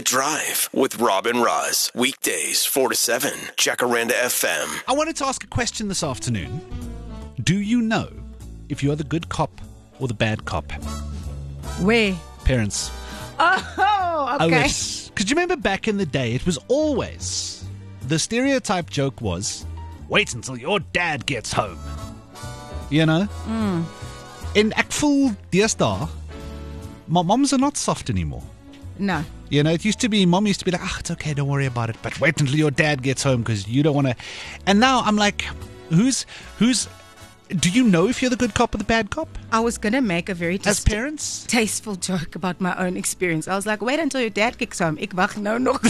Drive with Rob and Roz. Weekdays 4 to 7. Jacaranda FM. I wanted to ask a question this afternoon. Do you know if you are the good cop or the bad cop? Where? Parents. Oh, okay. Because you remember back in the day, it was always, the stereotype joke was, wait until your dad gets home. You know? En ek voel deesdae, my moms are not soft anymore. No. You know, mom used to be like, it's okay, don't worry about it. But wait until your dad gets home because you don't want to. And now I'm like, do you know if you're the good cop or the bad cop? I was going to make a very As parents? tasteful joke about my own experience. I was like, wait until your dad kicks home. Ek wag nou nog.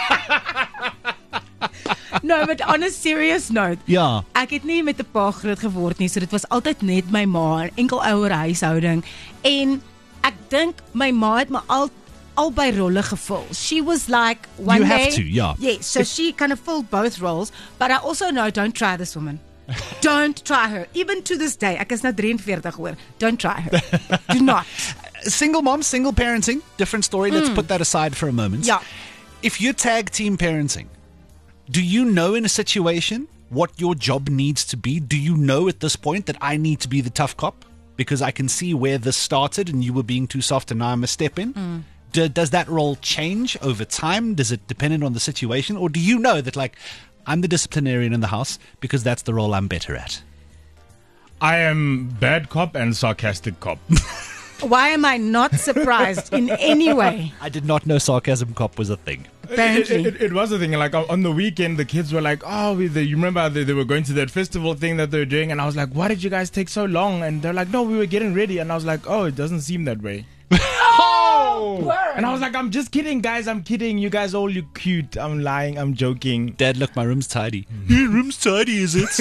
No, but on a serious note. Ja. Ek het nie met 'n pa groot geword nie, so dit was altyd net my ma, 'n enkel ouer huishouding. En ek dink my ma het my albei rolle gevul. She was like one you day. You have to, yeah. Yes, so she kind of filled both roles. But I also know, don't try this woman. Don't try her. Even to this day, ek is nou 43 hoor. Don't try her. Do not. Single mom, single parenting, different story. Let's put that aside for a moment. Yeah. If you're tag team parenting, do you know in a situation what your job needs to be? Do you know at this point that I need to be the tough cop? Because I can see where this started and you were being too soft and now I must step in. Does that role change over time? Does it depend on the situation? Or do you know that, like, I'm the disciplinarian in the house because that's the role I'm better at? I am bad cop and sarcastic cop. Why am I not surprised in any way? I did not know sarcasm cop was a thing. Apparently. It was a thing. Like on the weekend, the kids were like, you remember they were going to that festival thing that they were doing? And I was like, why did you guys take so long? And they're like, no, we were getting ready. And I was like, it doesn't seem that way. And I was like, I'm just kidding, guys. I'm kidding. You guys all look cute. I'm lying. I'm joking. Dad, look, my room's tidy. Your room's tidy, is it?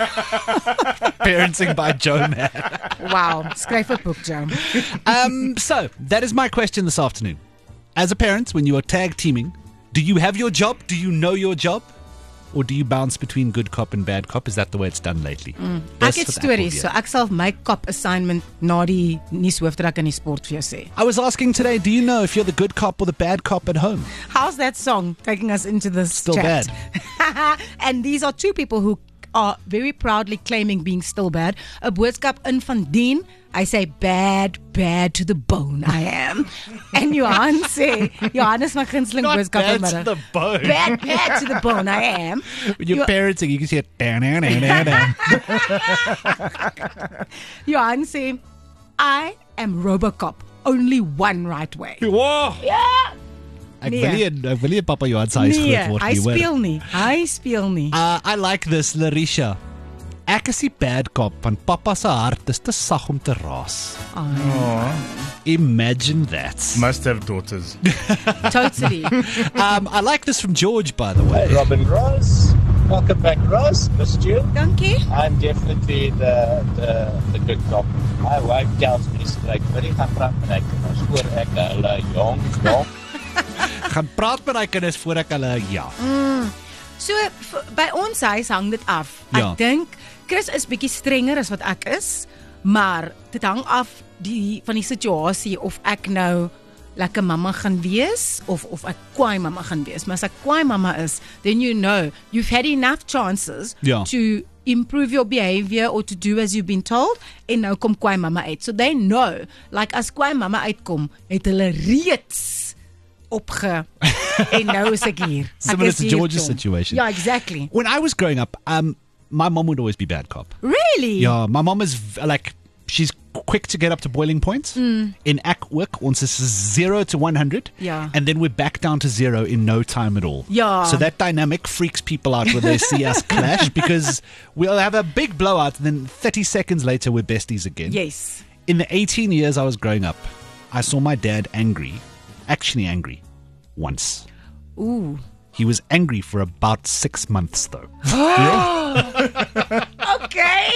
Parenting by Joe Man. Wow. Skryf 'n book, Joe. So, that is my question this afternoon. As a parent, when you are tag teaming, do you have your job? Do you know your job? Or do you bounce between good cop and bad cop? Is that the way it's done lately? Ek het stories, so ek sal my cop assignment na die nuushoofdruk in die sport vir jou sê. I was asking today, do you know if you're the good cop or the bad cop at home? How's that song taking us into this Still chat? bad. And these are two people who are very proudly claiming being still bad. 'n boodskap in van Dien. I say bad to the bone I am. And Johan is my gunsteling Not boodskap bad vanmiddag. to the bone. Bad to the bone I am. When you're parenting, you can see it. Johan sê, I am Robocop. Only one right way. Whoa! Yeah! Ek wil nie Papa Johan se huis groot word nie. Hy speel nie. I like this, Larisha. Ek is die bad cop, want Papa se hart is te sag om te raas. Imagine that. Must have daughters. Totally. I like this from George, by the way. Hey, Robin Ross. Welcome back, Ross. Missed you. Dankie. I'm definitely the good cop. My wife tells me, she's like, "Very gaan praat met my kinders voor ek hulle jong." Gaan praat met my kinders voor ek hulle So by ons huis hang dit af. Ja. Ek dink Chris is bietjie strenger as wat ek is, maar dit hang af van die situasie of ek nou lekker mamma gaan wees of ek kwaai mamma gaan wees. Maar as ek kwaai mamma is, then you know you've had enough chances to improve your behavior or to do as you've been told, en nou kom kwaai mamma uit. So they know, like as kwaai mamma uitkom, het hulle reeds opge en nou is ek hier. Similar to George's situation. Yeah, exactly. When I was growing up, my mom would always be bad cop. Really? Yeah, my mom is like, she's quick to get up to boiling points. In ek ook, ons is 0 to 100. Yeah. And then we're back down to 0 in no time at all. Yeah. So that dynamic freaks people out when they see us clash, because we'll have a big blowout and then 30 seconds later we're besties again. Yes. In the 18 years I was growing up, I saw my dad actually angry, once. Ooh. He was angry for about 6 months, though. Okay.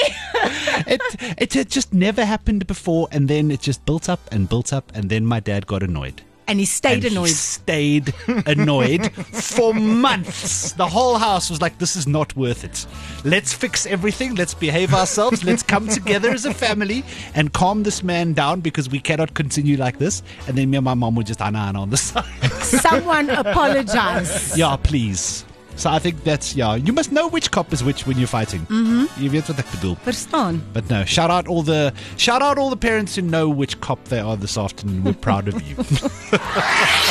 It had just never happened before, and then it just built up, and then my dad got annoyed. And he stayed and annoyed. He stayed annoyed for months. The whole house was like, this is not worth it. Let's fix everything. Let's behave ourselves. Let's come together as a family and calm this man down because we cannot continue like this. And then me and my mom would just ana on the side. Someone apologize. Yeah, please. So I think that's, you must know which cop is which when you're fighting. Mm-hmm. You weet wat ek bedoel. Verstaan. But no, shout out all the parents who know which cop they are this afternoon. We're proud of you.